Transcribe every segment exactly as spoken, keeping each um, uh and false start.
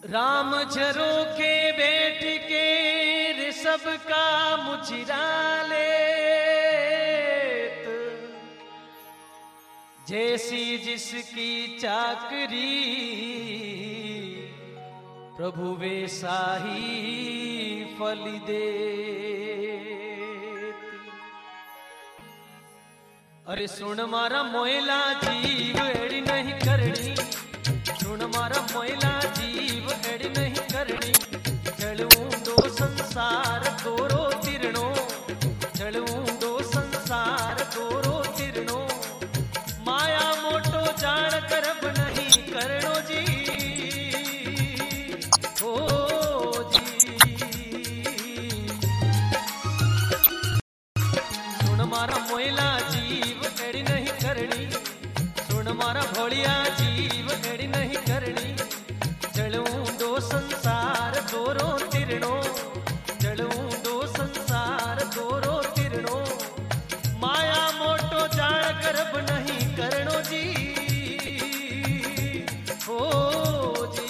राम झरो के बैठ के रे सबका मुचराले जैसी जिसकी चाकरी प्रभु वैसा ही फल दे। अरे सुन मारा मोयला जीव एड़ी नहीं करनी, सुन मारा मोयला जीव एड़ी नहीं करनी। जलूं दो संसार दोरो तिरणो, जलूं दो संसार दोरो तिरणो। माया मोटो जान करब नहीं करणो जी, ओ जी। सुन मारा मोयला जीव एड़ी नहीं करनी, सुन मारा भोलिया जीव एड़ी नहीं करनी। जलूं दो संसार दोरो तिरणो, जलूं दो संसार दोरो तिरणो। माया मोटो जान करब नहीं करणो जी, ओ जी।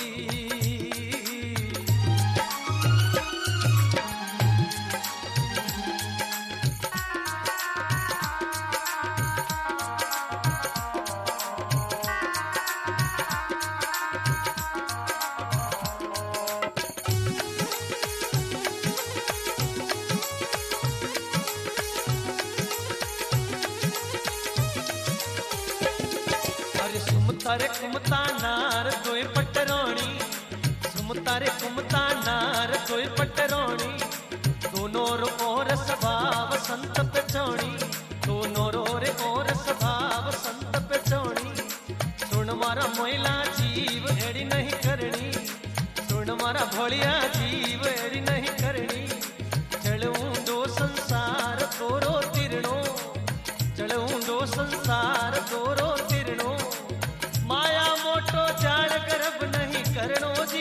सुमतारे कुमता नार दोए पटरोणी, सुमतारे कुमता नार दोए पटरोणी। दोनों रो और स्वभाव संत पेचोणी, दोनों रो रे और स्वभाव संत पेचोणी। सुन मारा मोयला जीव एड़ी नहीं करनी, सुन मारा भोलिया जीव एड़ी नहीं करनी। चलूं दो संसार दोरो तिरणो, चलूं दो संसार दोरो तिरणो। माया मोटो जान करब नहीं करणो जी,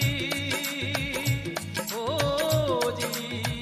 ओ जी।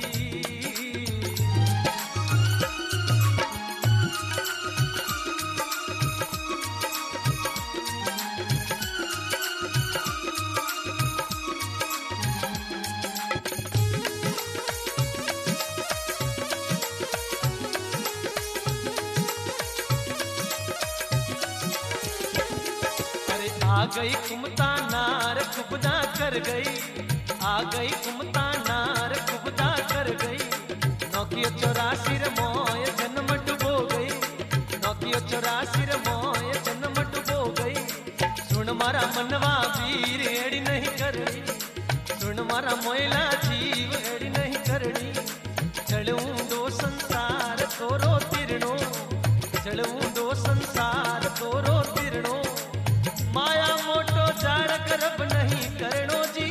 आ गई कुमता नार कुबदा कर गई, आ गई कुमता नार कुबदा कर गई। नौकियो चौरासी मोय जन्म डुबो गई, नौकियो चौरासी मोय जन्म डुबो गई। सुन मारा मनवा वीर एड़ी नहीं करनी, सुन मारा मोयला जीव एड़ी नहीं करनी। चलूं दो संसार दोरो तिरणो, चलूं दो संसार दोरो तिरणो। माया मोटो जान करब नहीं करणो जी,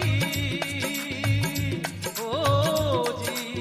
ओ जी।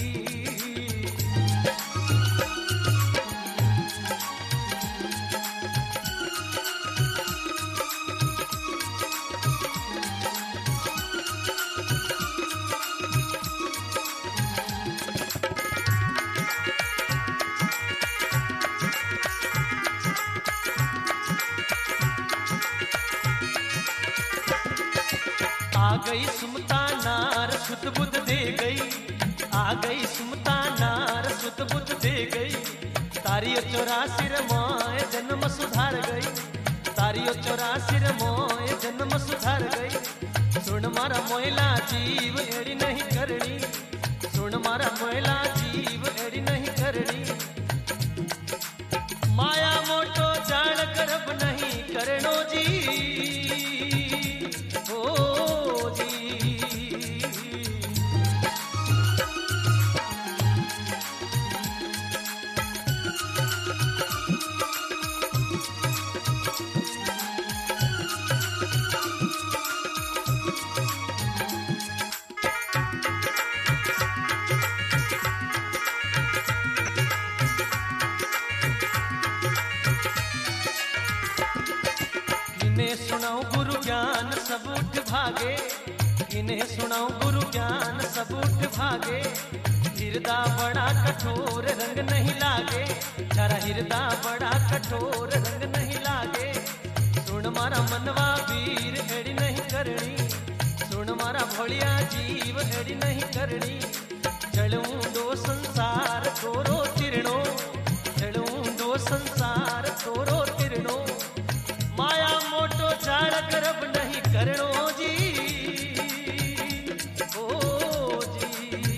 आ गई सुमता नार सुध बुध दे गई, आ गई सुमता नार सुध बुध दे गई। तारियो चौरासी मोय जन्म सुधार गई, तारियो चौरासी मोय जन्म सुधार गई। सुन मारा मोयला जीव एड़ी नहीं करनी, सुन मारा मोयला जीव एड़ी नहीं करनी। माया मोटो जान करब नहीं करणो जी, ओ जी। किन्हें सुनाऊं गुरु ज्ञान सब उठ भागे, किन्हें सुनाऊं गुरु ज्ञान सब उठ भागे। हिरदा बड़ा कठोर रंग नहीं लागे, जरा हिरदा बड़ा कठोर रंग नहीं लागे। सुन मारा मनवा वीर एड़ी नहीं करनी, एड़ी नहीं करनी। जलूंडो संसार तोरो तिरणो, जलूंडो संसार तोरो तिरणो। माया मोटो जाड़ गर्भ नहीं करणो जी, ओ जी।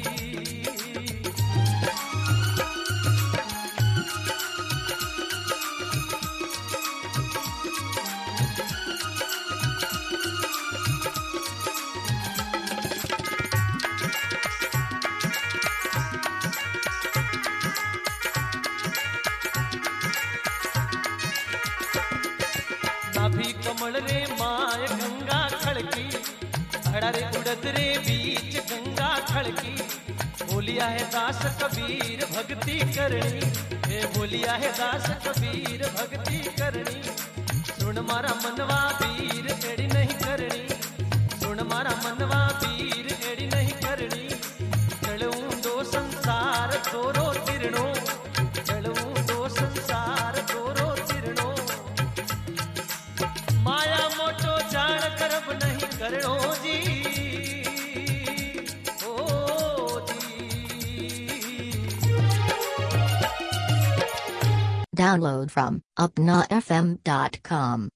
नाभि कमल रे माय गंगा खड़की, धड़ा रे उड़द रे बीच गंगा खड़की। बोलिया है दास कबीर भक्ति करनी, हे बोलिया है दास कबीर भक्ति करनी। सुन मारा मनवा वीर एड़ी नहीं करनी, सुन मारा मनवा वीर एड़ी नहीं करनी। जलूंडो संसार तोरो तिरणो, जलूंडो संसार तोरो तिरणो। माया मोटो जान करब नहीं करणो जी, ओ जी। Download from upna f m dot com.